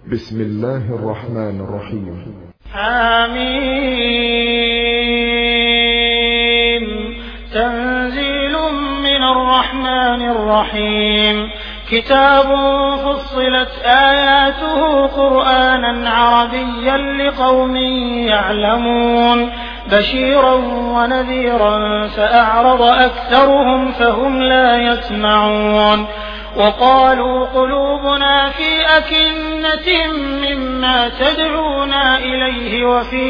بسم الله الرحمن الرحيم. حميم. تنزيل من الرحمن الرحيم. كتاب فصلت آياته قرآنا عربيا لقوم يعلمون بشيرا ونذيرا فأعرض أكثرهم فهم لا يسمعون وقالوا قلوبنا في أكنة مما تدعونا إليه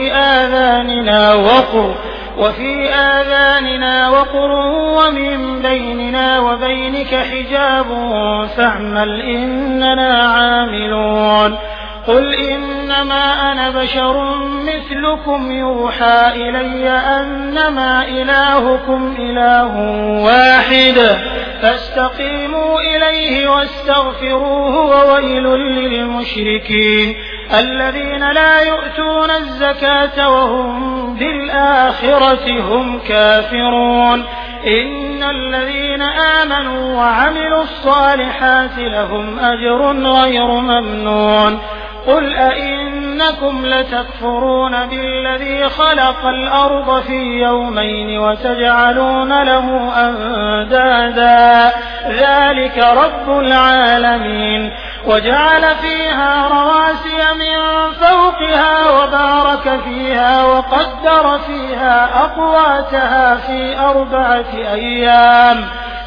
وفي آذاننا وقر ومن بيننا وبينك حجاب فاعمل إننا عاملون قل إنما أنا بشر مثلكم يوحى إلي أنما إلهكم إله واحد فاستقيموا إليه واستغفروه وويل للمشركين الذين لا يؤتون الزكاة وهم بالآخرة هم كافرون إن الذين آمنوا وعملوا الصالحات لهم أجر غير ممنون قل أئنكم لتكفرون بالذي خلق الأرض في يومين وتجعلون له أندادا ذلك رب العالمين وجعل فيها رواسي من فوقها وبارك فيها وقدر فيها أقواتها في 4 أيام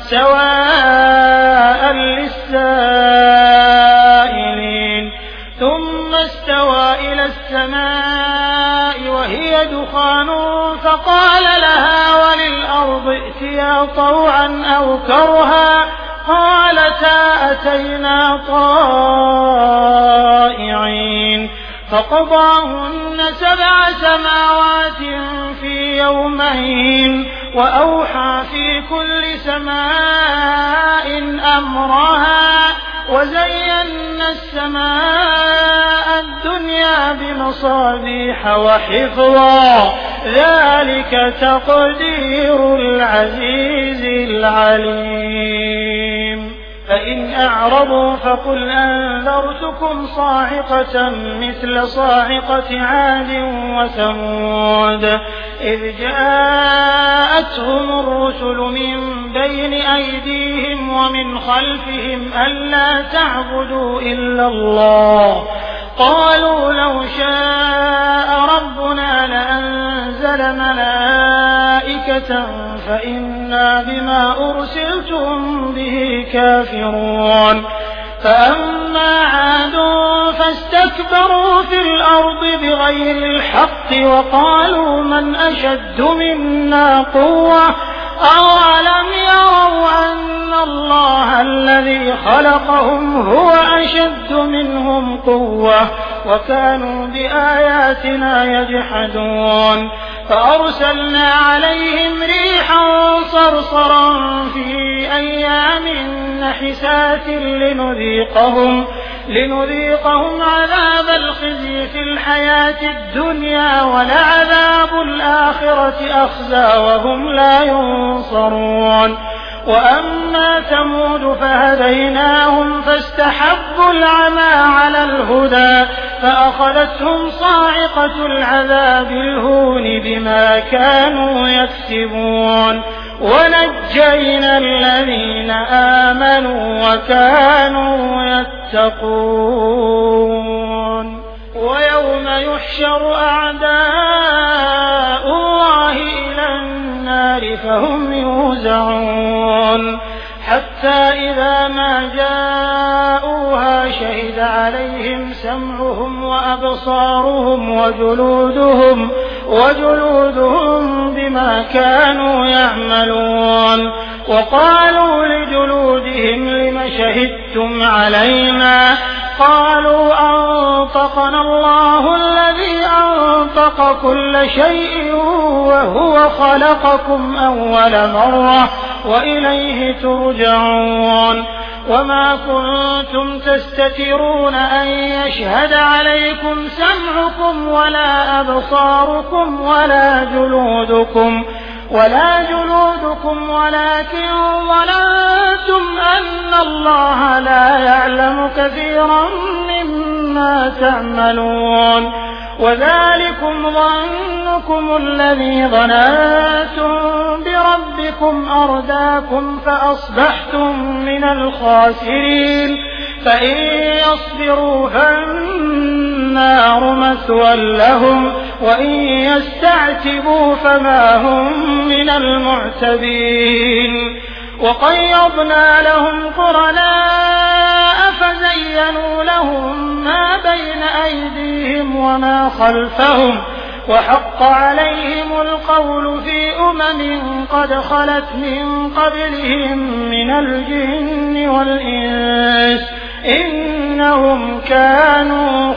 سواء للسائلين ثم استوى إلى السماء وهي دخان فقال لها وللأرض ائتيا طوعا أو كرها قالتا أتينا طائعين فقضاهن 7 سماوات في يومين وأوحى في كل سماء أمرها وزينا السماء الدنيا بمصابيح وحفظا ذلك تقدير العزيز العليم فإن أعرضوا فقل أنذرتكم صاعقة مثل صاعقة عاد وثمود إذ جاءتهم الرسل من بين أيديهم ومن خلفهم ألا تعبدوا إلا الله قالوا لو شاء ربنا لأنزل ملائكة فإنا بما أرسلتم به كافرون فأما عاد فاستكبروا في الأرض بغير الحق وقالوا من أشد منا قوة أولم يروا أن الله الذي خلقهم هو أشد منهم قوة وكانوا بآياتنا يجحدون فأرسلنا عليهم ريحا صرصرا في أيام نحسات لنذيقهم عذاب الخزي في الحياة الدنيا ولعذاب الآخرة أخزى وهم لا ينصرون وأما ثمود فهديناهم فاستحبوا العمى على الهدى فأخذتهم صاعقة العذاب الهون بما كانوا يكسبون ونجينا الذين آمنوا وكانوا يتقون ويوم يحشر أعداء الله إلى النار فهم يوزعون حتى إذا ما جاءوها شهد عليهم سمعهم وأبصارهم وجلودهم بما كانوا يعملون وقالوا لجلودهم لم شهدتم علينا قالوا أنطقنا الله الذي أنطق كل شيء وهو خلقكم أول مرة وإليه ترجعون وما كنتم تستترون أن يشهد عليكم سمعكم ولا أبصاركم ولا جلودكم ولكن ظننتم أن الله لا يعلم كثيرا مما ما تعملون وذلكم ظنكم الذي ظننتم بربكم أرداكم فأصبحتم من الخاسرين فإن يصبروا فالنار مثوى لهم وإن يستعتبوا فما هم من المعتبين وقيضنا لهم قرناء فزينوا لهم ما بين أيديهم وما خلفهم وحق عليهم القول في قد خلت من قبلهم من الجن والإنس إنهم كانوا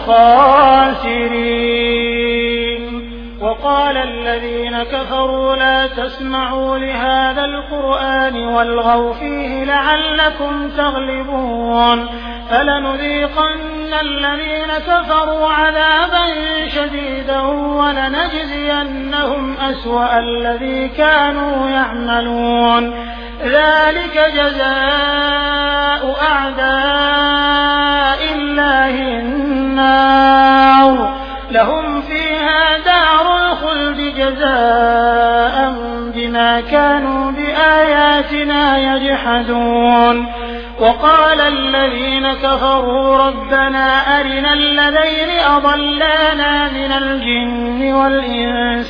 خاسرين وقال الذين كفروا لا تسمعوا لهذا القرآن والغوا فيه لعلكم تغلبون فلنذيقن الذين كفروا عذابا شديدا ولنجزينهم أسوأ الذي كانوا يعملون ذلك جزاء أعداء الله النار لهم فيها دار الخلد جزاء بما كانوا بآياتنا يجحدون وقال الذين كفروا ربنا أرنا الذين أضلانا من الجن والإنس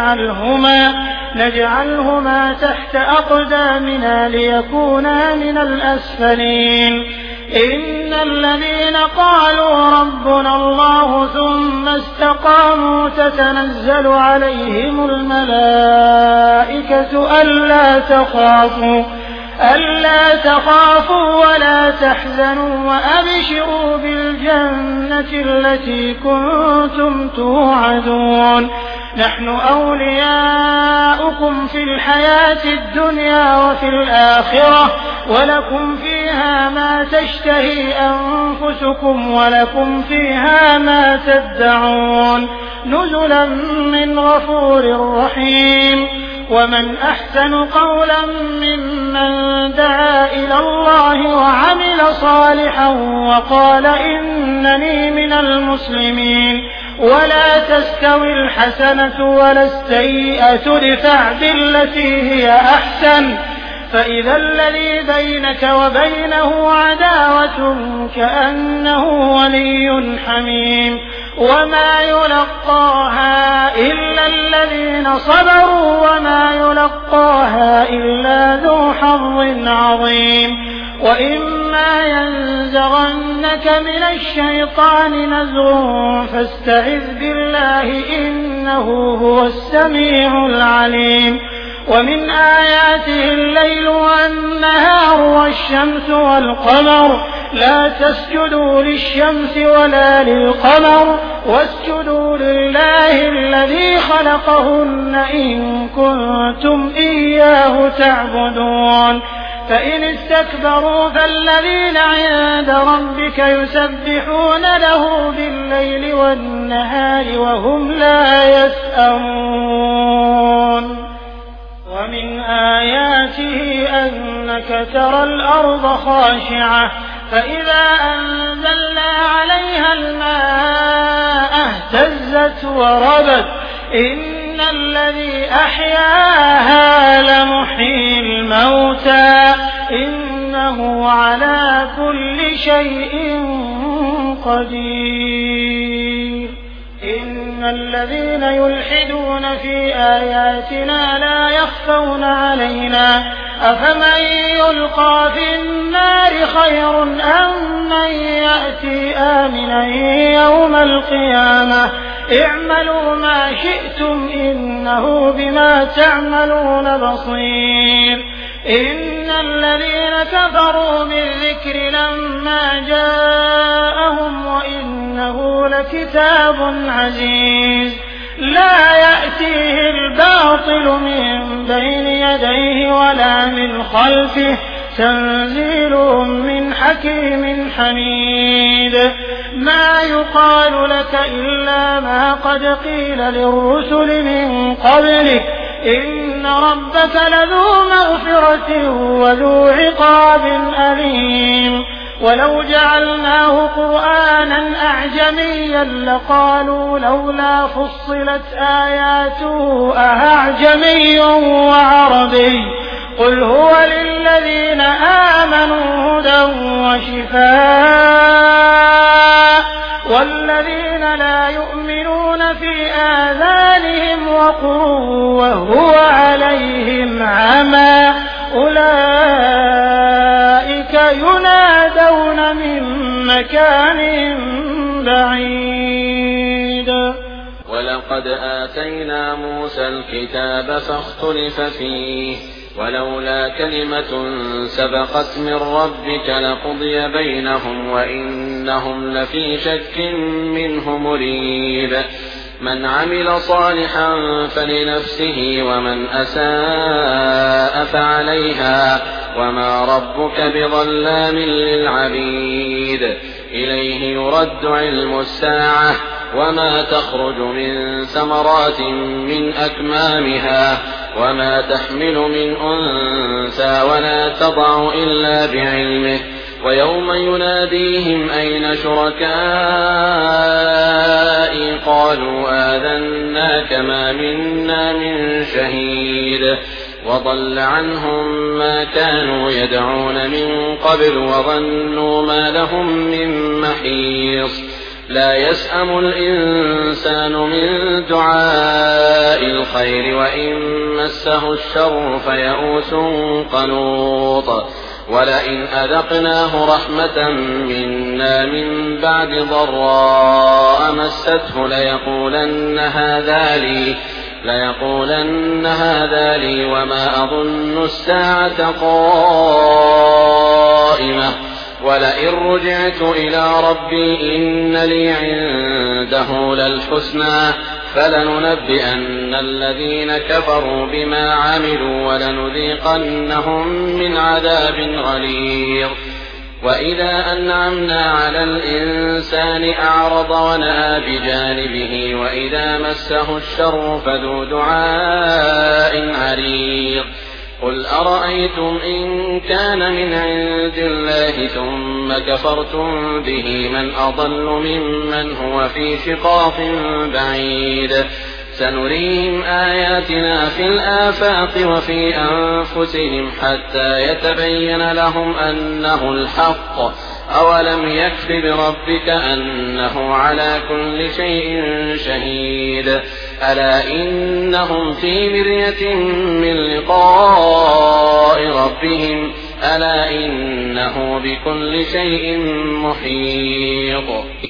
نجعلهما تحت أقدامنا ليكونا من الأسفلين إن الذين قالوا ربنا الله ثم استقاموا تتنزل عليهم الملائكة ألا تخافوا ولا تحزنوا وأبشروا بالجنة التي كنتم توعدون نحن أولياؤكم في الحياة الدنيا وفي الآخرة ولكم فيها ما تشتهي أنفسكم ولكم فيها ما تدعون نزلا من غفور رحيم ومن أحسن قولا ممن دعا إلى الله وعمل صالحا وقال إنني من المسلمين ولا تستوي الحسنة ولا السيئة ادفع بالتي هي أحسن فإذا الذي بينك وبينه عداوة كأنه ولي حميم وما يلقاها إلا الذين صبروا وما يلقاها إلا ذو حظ عظيم وإما ينزغنك من الشيطان نزغ فاستعذ بالله إنه هو السميع العليم ومن آياته الليل والنهار والشمس والقمر لا تسجدوا للشمس ولا للقمر واسجدوا لله الذي خلقهن إن كنتم إياه تعبدون فإن استكبروا فالذين عند ربك يسبحون له بالليل والنهار وهم لا يسأمون ومن آياته أنك ترى الأرض خاشعة فإذا أنزلنا عليها الماء اهتزت وربت إن الذي أحياها لمحيي الموتى إنه على كل شيء قدير إن الذين يلحدون في آياتنا لا يخفون علينا أفمن يلقى في النار خير أم من يأتي آمنا يوم القيامة اعملوا ما شئتم إنه بما تعملون بصير إن الذين كفروا بالذكر لما جاءهم وإنه لكتاب عزيز لا يأتيه الباطل من بين يديه ولا من خلفه تنزيل من حكيم حميد ما يقال لك إلا ما قد قيل للرسل من قبلك إن ربك لذو مغفرة وذو عقاب أليم ولو جعلناه قرآنا أعجميا لقالوا لولا فصلت آياته أأعجمي وعربي قل هو للذين آمنوا هدى وشفاء والذين لا يؤمنون في آذانهم وقر وهو عليهم عمى أولئك ينادون من مكان بعيد. ولقد آتينا موسى الكتاب فاختلف فيه ولولا كلمة سبقت من ربك لقضي بينهم وإنهم لفي شك منه مريب. من عمل صالحا فلنفسه ومن أساء فعليها وما ربك بظلام للعبيد. إليه يرد علم الساعة وما تخرج من ثمرات من أكمامها وما تحمل من أنثى ولا تضع إلا بعلمه ويوم يناديهم أين شركائي قالوا آذناك ما منا من شهيد. وضل عنهم ما كانوا يدعون من قبل وظنوا ما لهم من محيص. لا يسأم الإنسان من دعاء الخير وإن مسه الشر فيئوس قنوط. ولئن أذقناه رحمة منا من بعد ضراء مسته ليقولن هذا لي وما أظن الساعة قائمة ولئن رجعت إلى ربي إن لي عنده للحسنى فلننبئن الذين كفروا بما عملوا ولنذيقنهم من عذاب غليظ. وإذا أنعمنا على الإنسان أعرض ونأى بجانبه وإذا مسه الشر فذو دعاء عريض. قل أرأيتم إن كان من عند الله ثم كفرتم به من أضل ممن هو في شقاق بعيد. سنريهم آياتنا في الآفاق وفي أنفسهم حتى يتبين لهم أنه الحق. أولم يكف بربك أنه على كل شيء شهيد. ألا إنهم في مرية من لقاء ربهم ألا إنه بكل شيء محيط.